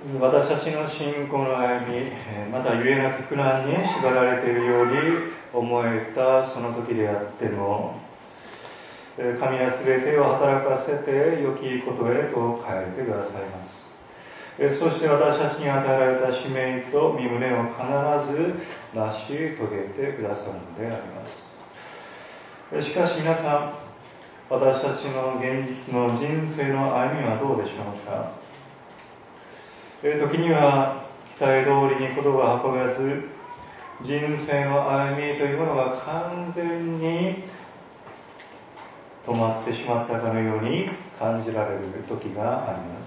私たちの信仰の歩み、また故なき苦難に縛られているように思えたその時であっても、神はすべてを働かせて良きことへと変えてくださいます。そして私たちに与えられた使命と身旨を必ず成し遂げてくださるのであります。しかし皆さん、私たちの現実の人生の歩みはどうでしょうか。時には期待通りにことが運べず、人生の歩みというものが完全に止まってしまったかのように感じられる時があります。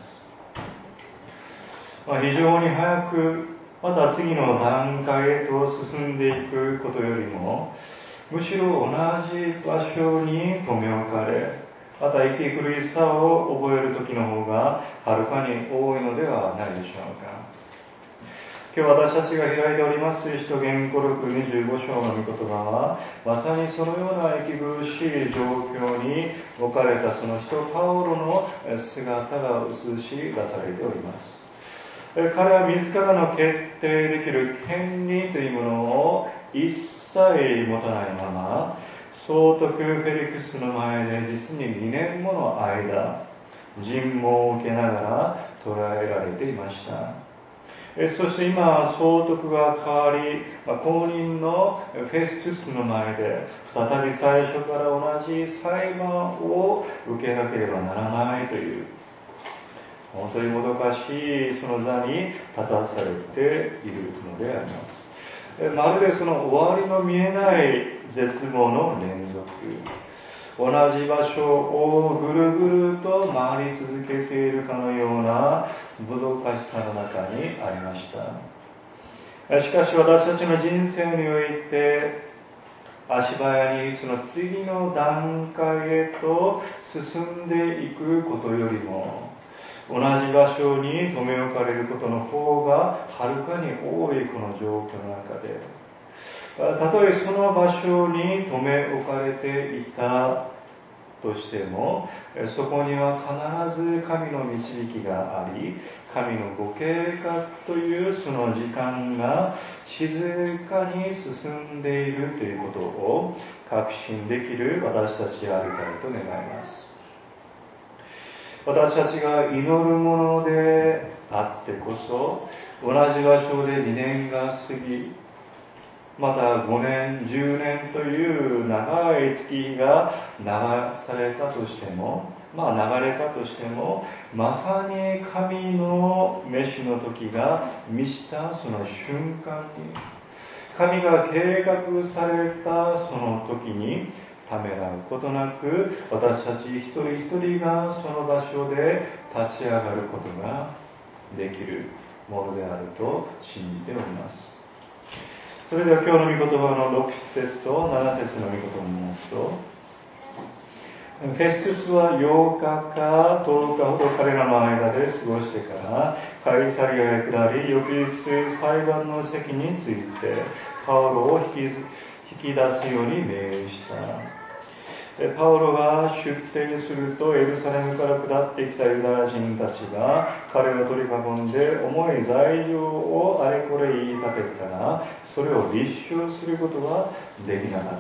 非常に早くまた次の段階へと進んでいくことよりも、むしろ同じ場所に留め置かれ、また息苦しさを覚える時の方がはるかに多いのではないでしょうか。今日私たちが開いております使徒言語録25章の御言葉は、まさにそのような息苦しい状況に置かれたその使徒パウロの姿が映し出されております。彼は自らの決定できる権利というものを一切持たないまま、総督フェリクスの前で実に2年もの間、尋問を受けながら捕らえられていました。そして今、総督が変わり、後任のフェストゥスの前で再び最初から同じ裁判を受けなければならないという、本当にもどかしいその座に立たされているのであります。まるでその終わりの見えない絶望の連続、同じ場所をぐるぐると回り続けているかのようなもどかしさの中にありました。しかし私たちの人生において、足早にその次の段階へと進んでいくことよりも、同じ場所に留め置かれることの方がはるかに多いこの状況の中で、たとえその場所に留め置かれていたとしても、そこには必ず神の導きがあり、神のご計画というその時間が静かに進んでいるということを確信できる私たちでありたいと願います。私たちが祈るものであってこそ、同じ場所で2年が過ぎ、また5年、10年という長い月日が流されたとしても、流れたとしても、まさに神の召しの時が満ちたその瞬間に、神が計画されたその時に、ためらうことなく、私たち一人一人がその場所で立ち上がることができるものであると信じております。それでは今日の御言葉の6節と7節の御言葉を見ますと、フェストゥスは8日か10日ほど彼らの間で過ごしてからカイサリアへ下り、翌日裁判の席についてパウロを引き出すように命令した。パウロが出廷すると、エルサレムから下ってきたユダヤ人たちが彼を取り囲んで重い罪状をあれこれ言い立てたが、それを立証することはできなかった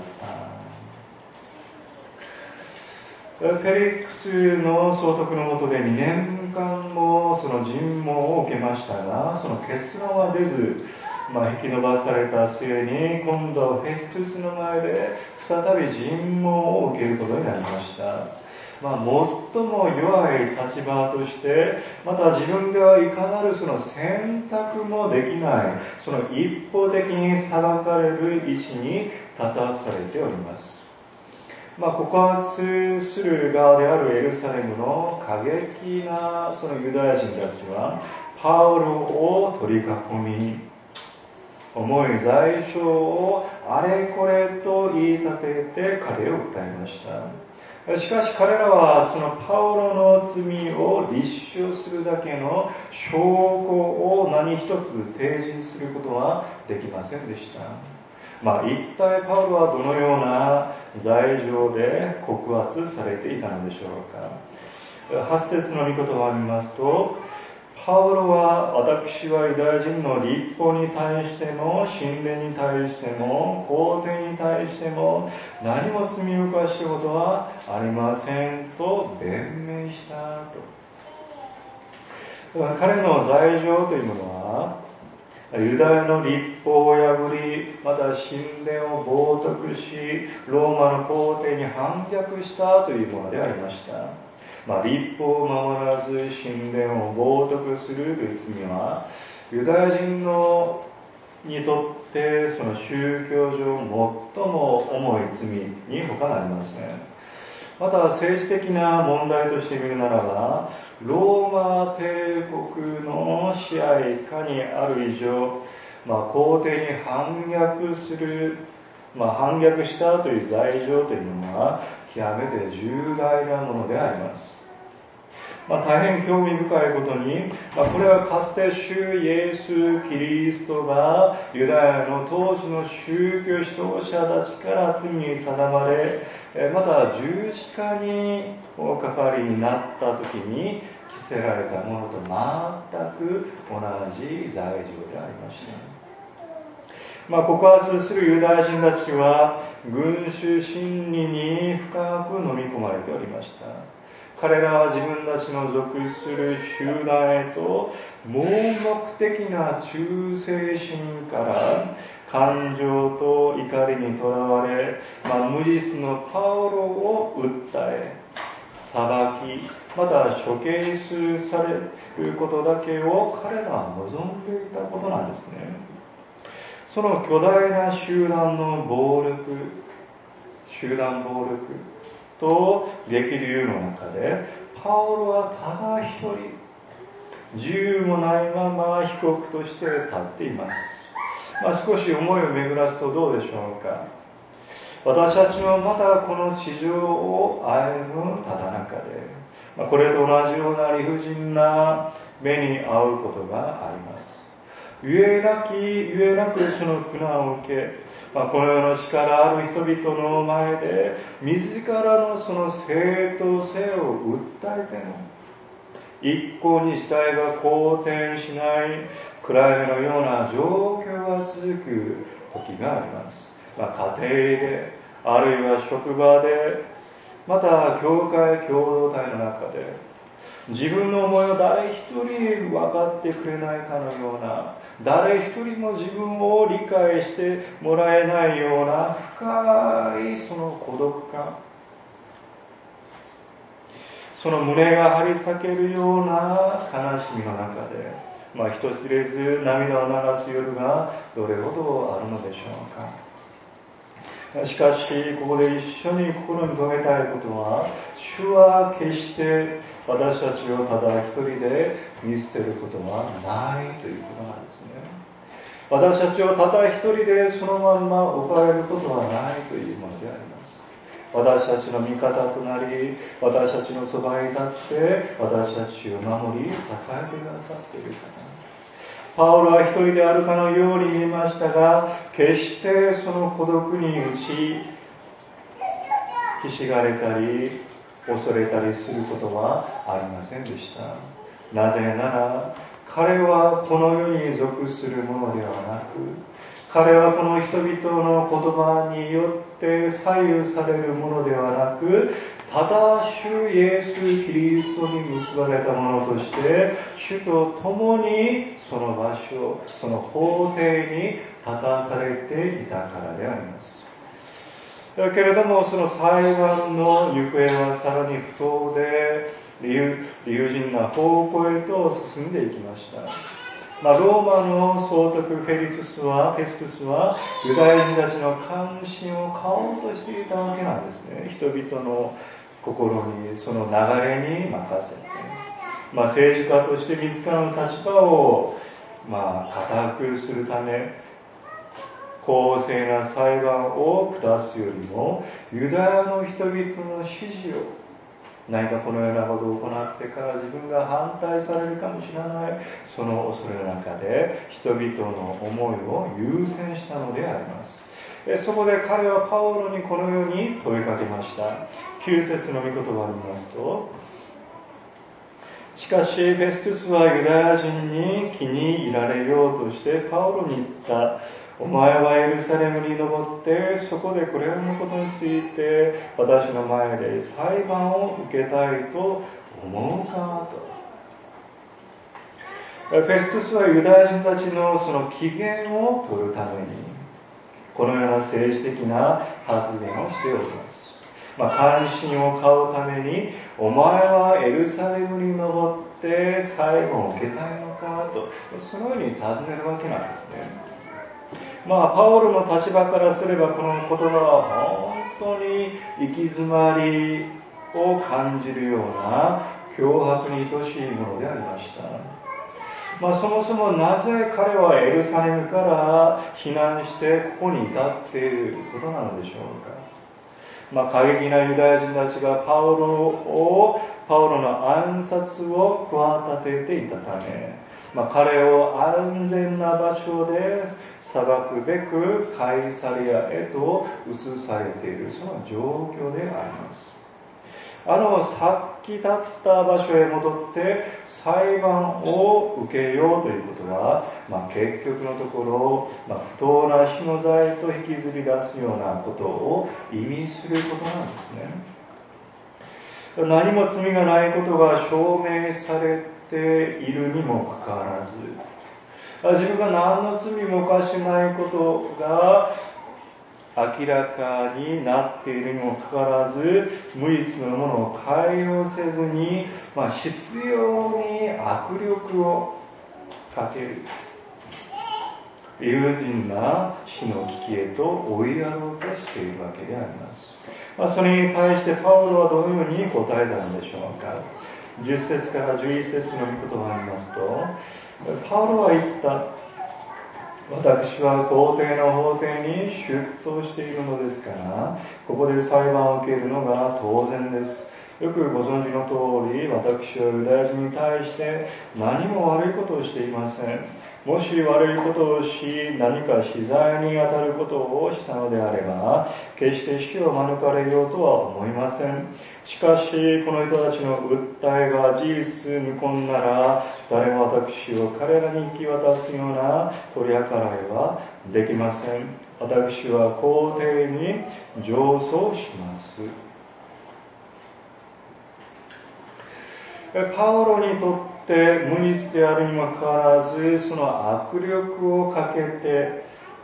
。フェリックスの総督の下で2年間もその尋問を受けましたが、その結論は出ず、引き延ばされた末に、今度はフェストゥスの前で再び尋問を受けることになりました。最も弱い立場として、また自分ではいかなるその選択もできない、その一方的に裁かれる位置に立たされております。告発する側であるエルサレムの過激なそのユダヤ人たちは、パウロを取り囲み、重い罪状をあれこれと言い立てて彼を訴えました。しかし彼らはそのパウロの罪を立証するだけの証拠を何一つ提示することはできませんでした。一体パウロはどのような罪状で告発されていたのでしょうか。8節の御言葉を見ますと、 パウロは私はユダヤ人の律法に対しても神殿に対しても皇帝に対しても何も罪を犯したことはありませんと弁明したと。彼の罪状というものはユダヤの律法を破り、また神殿を冒涜し、ローマの皇帝に反逆したというものでありました。律法を守らず神殿を冒涜するという罪は、ユダヤ人にとってその宗教上最も重い罪に他なりません。また政治的な問題として見るならば、ローマ帝国の支配下にある以上、皇帝に反逆したという罪状というものは極めて重大なものであります。大変興味深いことに、これはかつて主イエス・キリストがユダヤの当時の宗教指導者たちから罪に定まれ、また十字架におかかりになった時に着せられたものと全く同じ罪状でありました。告発するユダヤ人たちは群衆心理に深く飲み込まれておりました。彼らは自分たちの属する集団へと盲目的な忠誠心から感情と怒りにとらわれ、無実のパウロを訴え、裁き、また処刑されることだけを彼らは望んでいたことなんですね。その巨大な集団暴力と激流の中で、パウロはただ一人、自由もないまま被告として立っています。少し思いを巡らすとどうでしょうか。私たちもまたこの地上を歩むただ中で、これと同じような理不尽な目に遭うことがあります。ゆえなくその苦難を受け、この世の力ある人々の前で自らのその正当性を訴えても一向に事態が好転しない暗闇のような状況が続く時があります。家庭で、あるいは職場で、また教会共同体の中で、自分の思いを誰一人分かってくれないかのような、誰一人も自分を理解してもらえないような深いその孤独感、その胸が張り裂けるような悲しみの中で、人知れず涙を流す夜がどれほどあるのでしょうか。しかしここで一緒に心に留めたいことは、主は決して私たちをただ一人で見捨てることはないということなんですね。私たちをただ一人でそのまんま置かれることはないというものであります。私たちの味方となり、私たちのそばに立って私たちを守り支えてくださっている方。パウロは一人であるかのように見えましたが、決してその孤独に打ちひしがれたり恐れたりすることはありませんでした。なぜなら彼はこの世に属するものではなく、彼はこの人々の言葉によって左右されるものではなく、ただ主イエス・キリストに結ばれたものとして主と共にその場所、その法廷に立たされていたからであります。だけれどもその裁判の行方はさらに不当で理不尽な方向へと進んでいきました。ローマの総督フェストゥスはユダヤ人たちの関心を買おうとしていたわけなんですね。人々の心にその流れに任せて、政治家として自らの立場を固くするため、公正な裁判を下すよりもユダヤの人々の支持を、何かこのようなことを行ってから自分が反対されるかもしれない、その恐れの中で人々の思いを優先したのであります。そこで彼はパウロにこのように問いかけました。9節の御言葉を見ますと、 しかしフェストゥスはユダヤ人に気に入られようとしてパウロに言った。お前はエルサレムに登ってそこでこれらのことについて私の前で裁判を受けたいと思うかと。フェストゥスはユダヤ人たちのその機嫌を取るためにこのような政治的な発言をしております。関心を買うためにお前はエルサレムに登って裁判を受けたいのかとそのように尋ねるわけなんですね。パウロの立場からすればこの言葉は本当に行き詰まりを感じるような脅迫に等しいものでありました。そもそもなぜ彼はエルサレムから避難してここに至っていることなのでしょうか。過激なユダヤ人たちがパウロの暗殺を企てていたため、彼を安全な場所で裁くべくカイサリアへと移されているその状況であります。さっき立った場所へ戻って裁判を受けようということは、結局のところ、不当な死の罪と引きずり出すようなことを意味することなんですね。何も罪がないことが証明されているにもかかわらず、自分が何の罪も犯しないことが明らかになっているにもかかわらず、無実のものを解放せずに、執拗に握力をかける友人な死の危機へと追いやろうとしているわけであります。それに対してパウロはどのように答えたのでしょうか。10節から11節の御言葉を見ますと、パウロは言った。私は皇帝の法廷に出頭しているのですから、ここで裁判を受けるのが当然です。よくご存知の通り、私はユダヤ人に対して何も悪いことをしていません。もし悪いことをし、何か私罪に当たることをしたのであれば、決して死を免れようとは思いません。しかし、この人たちの訴えが事実無根なら、誰も私を彼らに引き渡すような取り計らいはできません。私は皇帝に上訴します。パウロにとって無実であるにもかかわらず、その握力をかけて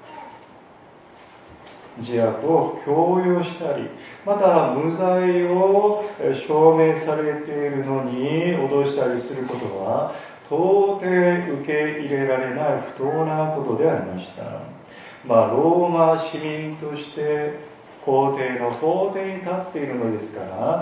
自悪を強要したり、また無罪を証明されているのに脅したりすることは到底受け入れられない不当なことでありました。ローマ市民として皇帝の法廷に立っているのですから、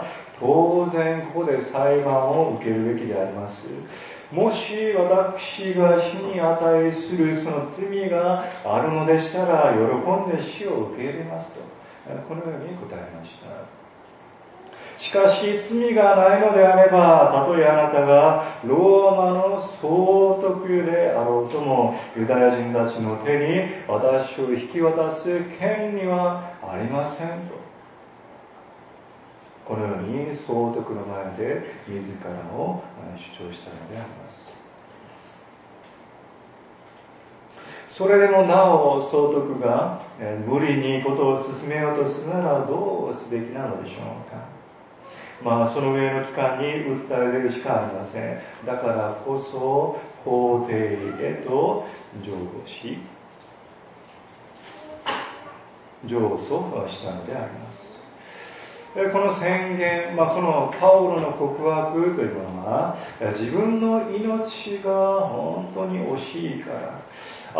当然ここで裁判を受けるべきであります。もし私が死に値するその罪があるのでしたら、喜んで死を受け入れますと、このように答えました。しかし罪がないのであれば、たとえあなたがローマの総督であろうとも、ユダヤ人たちの手に私を引き渡す権利はありませんと、このように総督の前で自らを主張したのであります。それでもなお総督が無理にことを進めようとするならどうすべきなのでしょうか。その上の機関に訴え出るしかありません。だからこそ法廷へと上訴したのであります。この宣言、このパウロの告白というものは、自分の命が本当に惜しいから、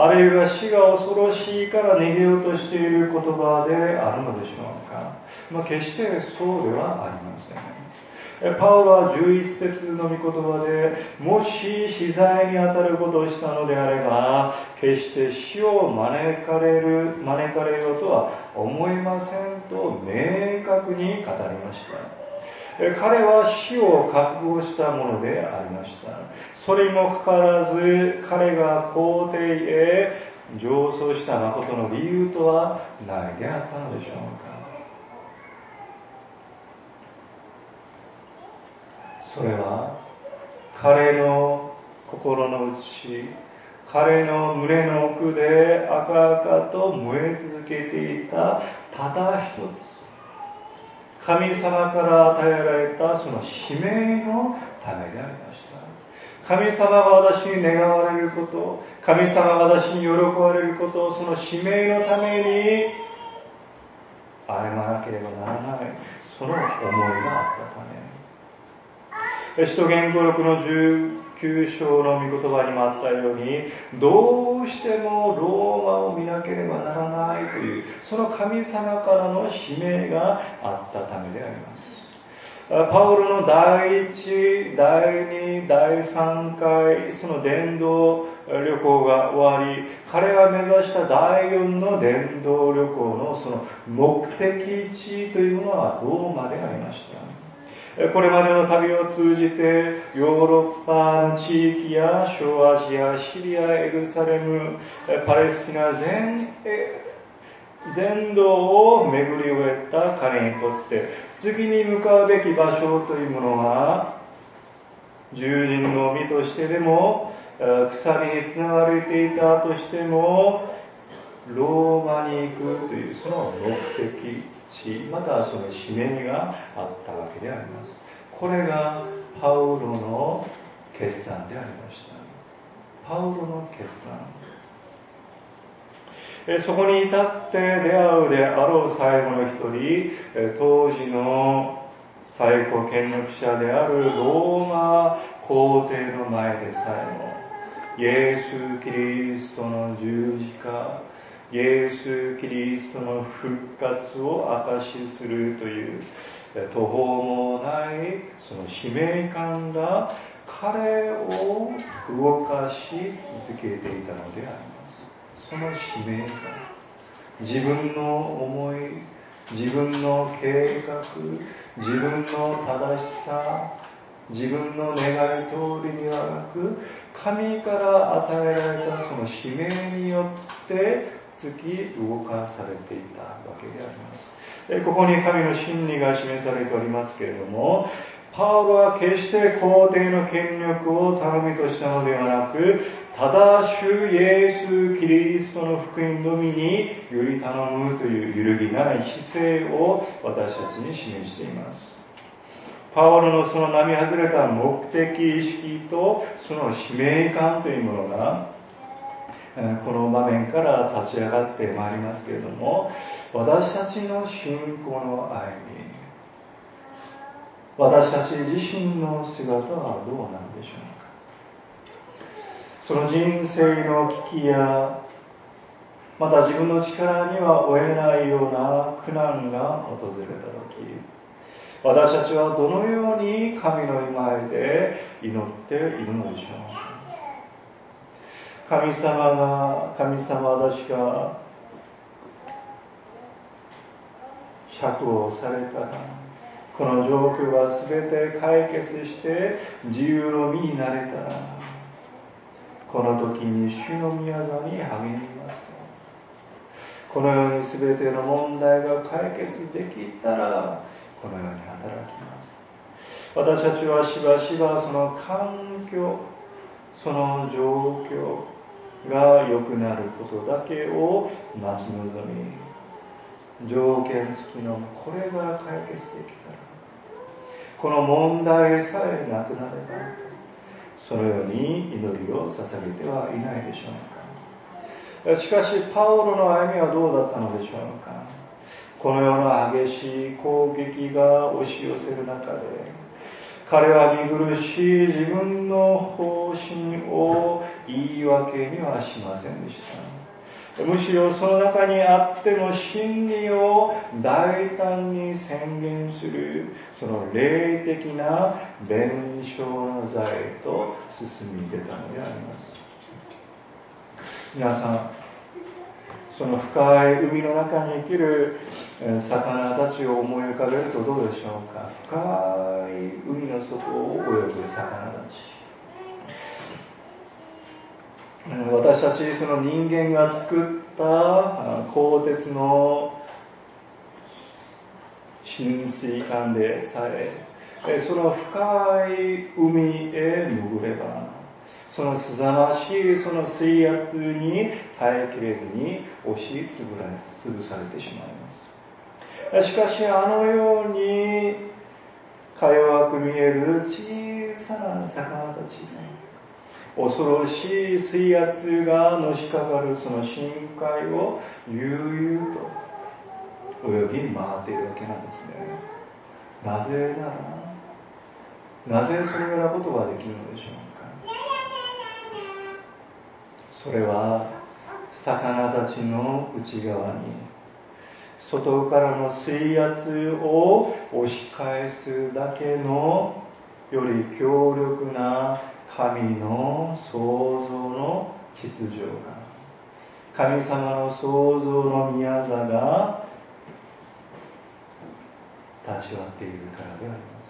あるいは死が恐ろしいから逃げようとしている言葉であるのでしょうか。決してそうではありません。パウロは11節の御言葉で、もし死罪に当たることをしたのであれば、決して死を招かれようとは思いませんと明確に語りました。彼は死を覚悟したものでありました。それにもかかわらず、彼が皇帝へ上訴した誠の理由とは何であったのでしょうか。それは彼の心の内、彼の胸の奥で赤々と燃え続けていたただ一つ、神様から与えられたその使命のためでありました。神様が私に願われること、神様が私に喜ばれること、その使命のために歩まなければならない、その思いがあったため。使徒言語録の19章の御言葉にもあったように、どうしてもローマを見なければならないという、その神様からの使命があったためであります。パウロの第1、第2、第3回、その伝道旅行が終わり、彼が目指した第4の伝道旅行のその目的地というものはローマでありました。これまでの旅を通じて、ヨーロッパの地域や小アジア、シリア、エルサレム、パレスティナ全土を巡り終えた彼にとって、次に向かうべき場所というものは、従人の身としてでも、鎖につながれていたとしても、ローマに行くというその目的地、またその使命があったわけであります。これがパウロの決断でありました。パウロの決断。そこに至って出会うであろう最後の一人、当時の最高権力者であるローマ皇帝の前でさえも、イエス・キリストの十字架、イエス・キリストの復活を証しするという途方もないその使命感が彼を動かし続けていたのであります。その使命感、自分の思い、自分の計画、自分の正しさ、自分の願い通りにはなく、神から与えられたその使命によって突き動かされていたわけであります。ここに神の真理が示されておりますけれども、パウロは決して皇帝の権力を頼みとしたのではなく、ただ主イエス・キリストの福音のみにより頼むという揺るぎない姿勢を私たちに示しています。パウロのその並外れた目的意識とその使命感というものがこの場面から立ち上がってまいりますけれども、私たちの信仰の歩み、私たち自身の姿はどうなんでしょうか。その人生の危機や、また自分の力には負えないような苦難が訪れたとき、私たちはどのように神の御前で祈っているのでしょうか。神様私が釈放されたら、この状況が全て解決して自由の身になれたら、この時に主の御業に励みますと。このように全ての問題が解決できたら、このように働きます。私たちはしばしばその環境、その状況が良くなることだけを待ち望み、条件付きのこれが解決できたら、この問題さえなくなれば、そのように祈りを捧げてはいないでしょうか。しかしパウロの歩みはどうだったのでしょうか。このような激しい攻撃が押し寄せる中で、彼は見苦しい自分の方針を言い訳にはしませんでした。むしろその中にあっても真理を大胆に宣言する、その霊的な弁証の座へと進み出たのであります。皆さん、その深い海の中に生きる魚たちを思い浮かべるとどうでしょうか。深い海の底を泳ぐ魚たち、私たちその人間が作った鋼鉄の浸水管でさえその深い海へ潜れば、そのすざましいその水圧に耐えきれずに押しつぶされてしまいます。しかしあのようにか弱く見える小さな魚たちが恐ろしい水圧がのしかかるその深海を悠々と泳ぎ回っているわけなんですね。なぜなら、なぜそのようなことができるのでしょうか。それは魚たちの内側に外からの水圧を押し返すだけのより強力な神の創造の秩序が、神様の創造の宮座が立ち割っているからであります。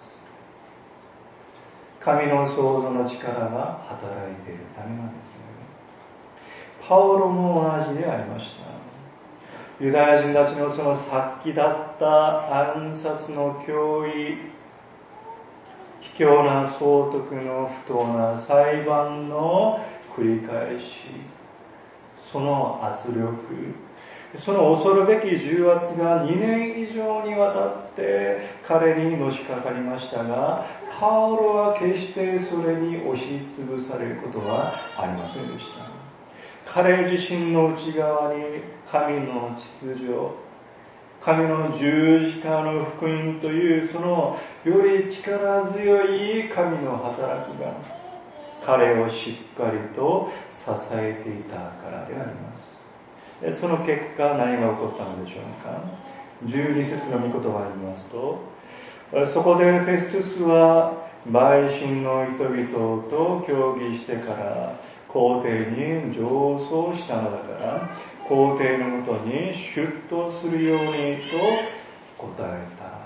神の創造の力が働いているためなんですね。パウロも同じでありました。ユダヤ人たちのその殺気だった暗殺の脅威、卑怯な総督の不当な裁判の繰り返し、その圧力、その恐るべき重圧が2年以上にわたって彼にのしかかりましたが、パウロは決してそれに押しつぶされることはありませんでした。彼自身の内側に神の秩序、神の十字架の福音というそのより力強い神の働きが彼をしっかりと支えていたからであります。その結果何が起こったのでしょうか。12節の御言葉に言いますと、そこでフェストゥスは陪審の人々と協議してから皇帝に上奏したのだから、皇帝のもとに出頭するようにと答え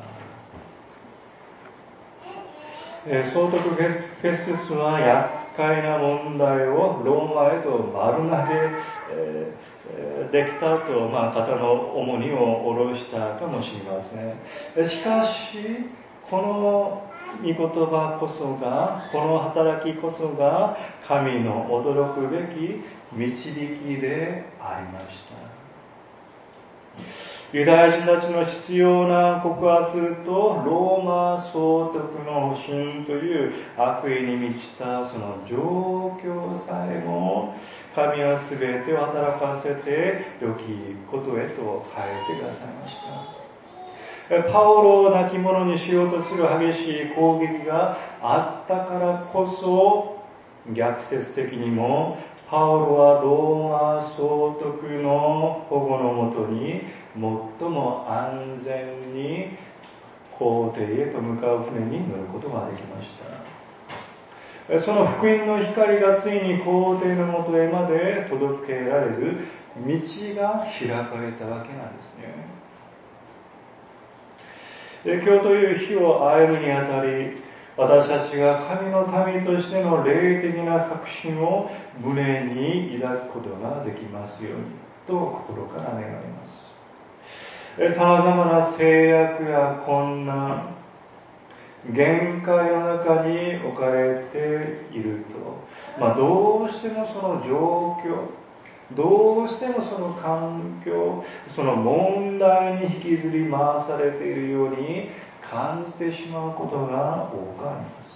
た。総督フェストゥスは厄介な問題をローマへと丸投げできたと、肩の重荷を下ろしたかもしれません。しかしこの御言葉こそが、この働きこそが神の驚くべき導きでありました。ユダヤ人たちの必要な告発とローマ総督の保身という悪意に満ちたその状況さえも、神は全てを働かせて良きことへと変えてくださいました。パウロを亡き者にしようとする激しい攻撃があったからこそ、逆説的にもパウロはローマ総督の保護のもとに最も安全に皇帝へと向かう船に乗ることができました。その福音の光がついに皇帝のもとへまで届けられる道が開かれたわけなんですね。今日という日を歩むにあたり、私たちが神の民としての霊的な確信を胸に抱くことができますようにと心から願います。様々な制約や困難、限界の中に置かれていると、どうしてもその状況、どうしてもその環境、その問題に引きずり回されているように感じてしまうことが多くあります。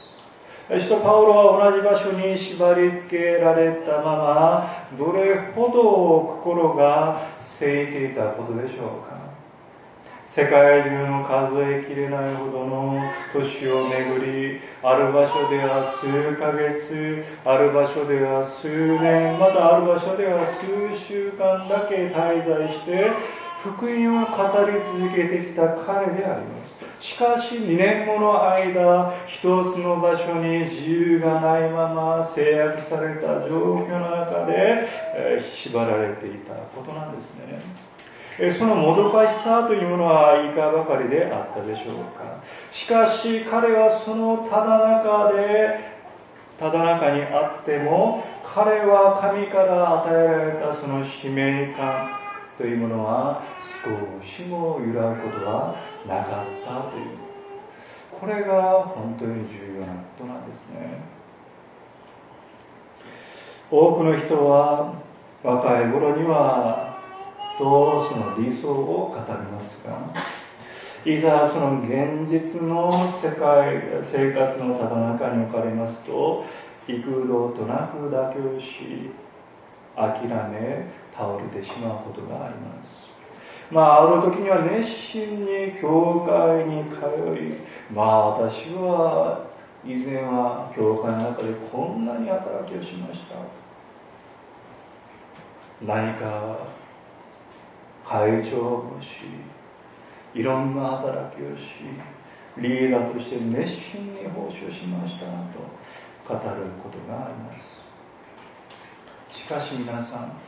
使徒パウロは同じ場所に縛り付けられたまま、どれほど心がせいていたことでしょうか。世界中の数えきれないほどの都市を巡り、ある場所では数ヶ月、ある場所では数年、またある場所では数週間だけ滞在して福音を語り続けてきた彼であります。しかし2年もの間、一つの場所に自由がないまま制約された状況の中で縛られていたことなんですね。そのもどかしさというものはいかばかりであったでしょうか。しかし彼はそのただ中にあっても、彼は神から与えられたその使命感というものは少しも揺らぐことはなかったという。 これが本当に重要なことなんですね。多くの人は若い頃にはとその理想を語りますが、いざその現実の生活のただ中に置かれますと、幾度となく妥協し、諦め倒れてしまうことがあります。ある時には熱心に教会に通い、私は以前は教会の中でこんなに働きをしました。何か会長もし、いろんな働きをし、リーダーとして熱心に奉仕をしましたと語ることがあります。しかし皆さん、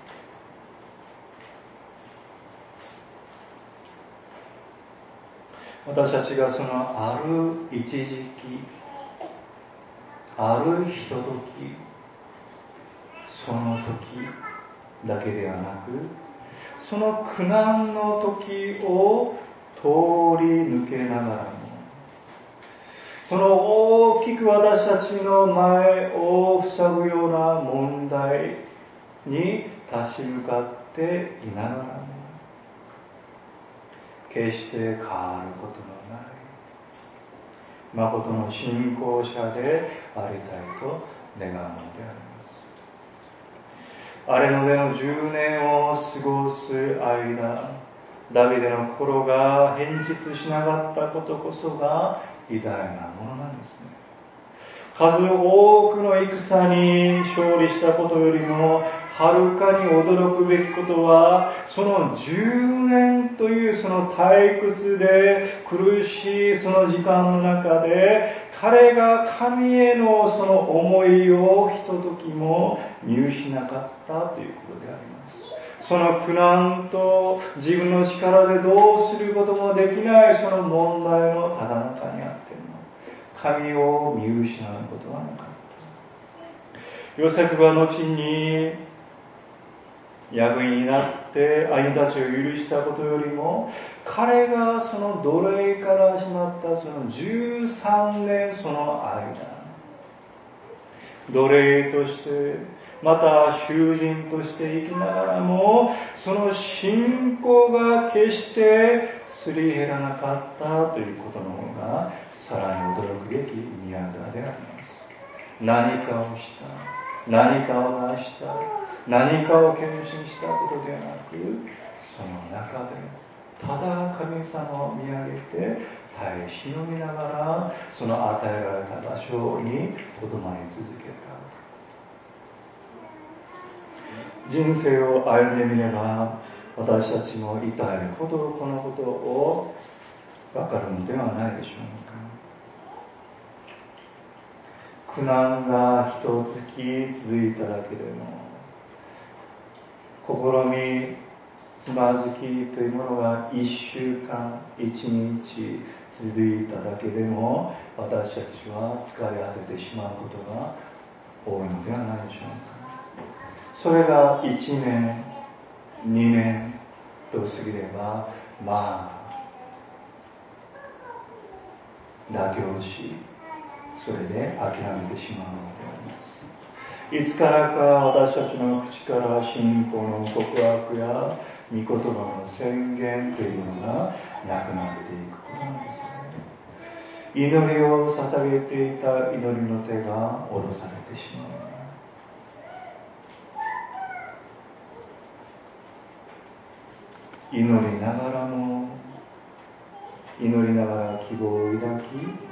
私たちがそのある一時期、あるひととき、その時だけではなく、その苦難の時を通り抜けながらも、その大きく私たちの前を塞ぐような問題に立ち向かっていながらも、決して変わることのない誠の信仰者でありたいと願うのであります。荒れの上の10年を過ごす間、ダビデの心が変質しなかったことこそが偉大なものなんですね。数多くの戦に勝利したことよりもはるかに驚くべきことは、その10年というその退屈で苦しいその時間の中で、彼が神へのその思いをひとときも見失かったということであります。その苦難と自分の力でどうすることもできないその問題のただ中にあっても、神を見失うことはなかった。ヨセフは後に役員になって兄たちを許したことよりも、彼がその奴隷から始まったその13年その間、奴隷としてまた囚人として生きながらも、その信仰が決してすり減らなかったということの方がさらに驚くべき宮沢であります。何かをした、何かを成した、何かを献身したことではなく、その中でただ神様を見上げて耐え忍びながら、その与えられた場所にとどまり続けた。人生を歩んでみれば、私たちも痛いほどこのことを分かるのではないでしょうか。苦難がひと月続いただけでも、試みつまずきというものが1週間1日続いただけでも、私たちは疲れ果ててしまうことが多いのではないでしょうか。それが1年2年と過ぎれば、妥協し、それで諦めてしまうのであります。いつからか私たちの口から信仰の告白や御言葉の宣言というのがなくなっていくことなんですね。祈りを捧げていた祈りの手が下ろされてしまう。祈りながらも、祈りながら希望を抱き、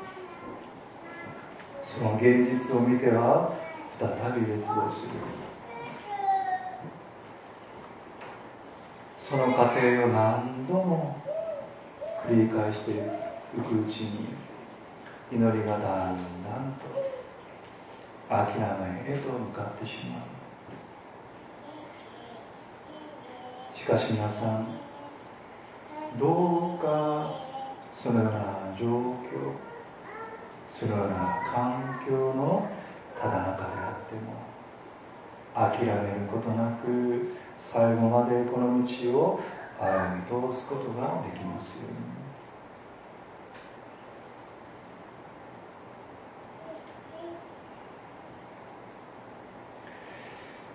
その現実を見ては再び絶望する。その過程を何度も繰り返していくうちに、祈りがだんだんと諦めへと向かってしまう。しかし皆さん、どうかそのような状況、そのような環境のただ中であっても、諦めることなく最後までこの道を歩み通すことができますように。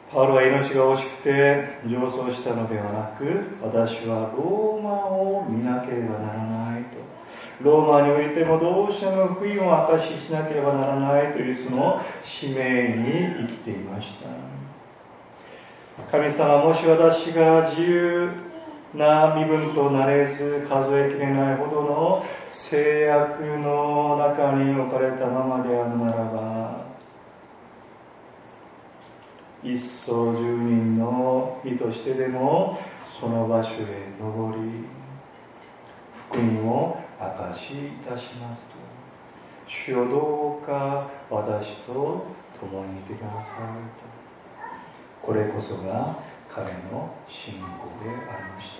パウロは命が惜しくて上奏したのではなく、私はローマを見なければならないと。ローマにおいてもどうしても福音を証ししなければならないというその使命に生きていました。神様、もし私が自由な身分となれず数えきれないほどの制約の中に置かれたままであるならば、一層住民の身としてでもその場所へ登り、福音を証しいたしますと。主よ、どうか私と共にいてくださいと。これこそが彼の信仰でありました。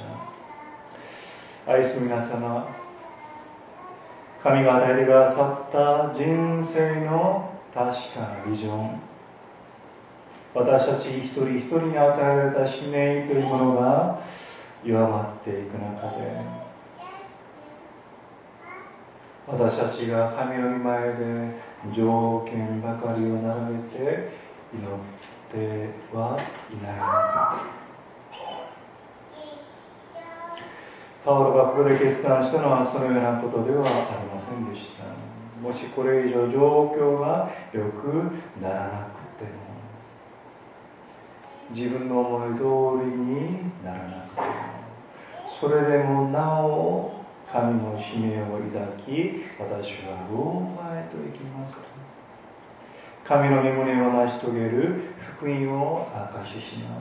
愛する皆様、神が与えてくださった人生の確かなビジョン、私たち一人一人に与えられた使命というものが弱まっていく中で、私たちが神の御前で条件ばかりを並べて祈ってはいないのか。パウロがここで決断したのはそのようなことではありませんでした。もしこれ以上状況が良くならなくても、自分の思い通りにならなくても、それでもなお神の使命を抱き、私はローマへと行きますと。神の御胸を成し遂げる福音を証しします。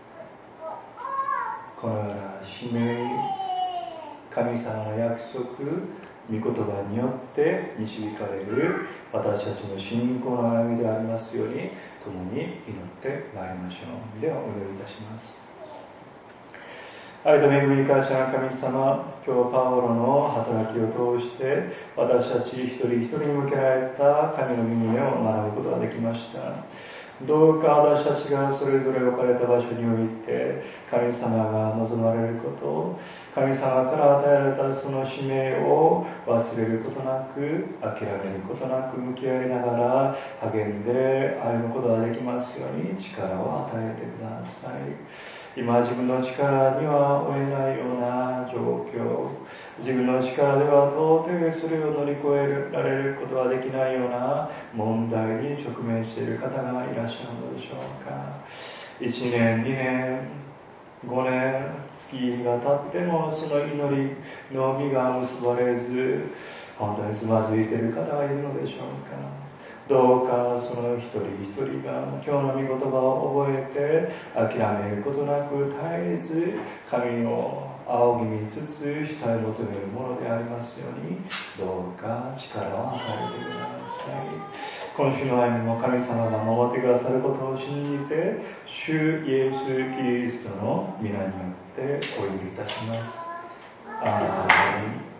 このような使命、神様の約束、御言葉によって導かれる私たちの信仰の歩みでありますように、共に祈ってまいりましょう。ではお祈りいたします。愛と恵みに感謝の神様、今日パウロの働きを通して私たち一人一人に向けられた神の御胸を学ぶことができました。どうか私たちがそれぞれ置かれた場所において神様が望まれること、神様から与えられたその使命を忘れることなく、諦めることなく向き合いながら励んで歩むことができますように力を与えてください。今自分の力には負えないような状況、自分の力では到底それを乗り越えられることができないような問題に直面している方がいらっしゃるのでしょうか。1年、2年、5年、月日が経ってもその祈りの実が結ばれず、本当につまずいている方がいるのでしょうか。どうかその一人一人が今日の御言葉を覚えて諦めることなく絶えず神を仰ぎ見つつ慕い求めるものでありますように、どうか力を与えてください。今週の歩みも神様が守ってくださることを信じて、主イエス・キリストの皆によってお祈りいたします。アーメン。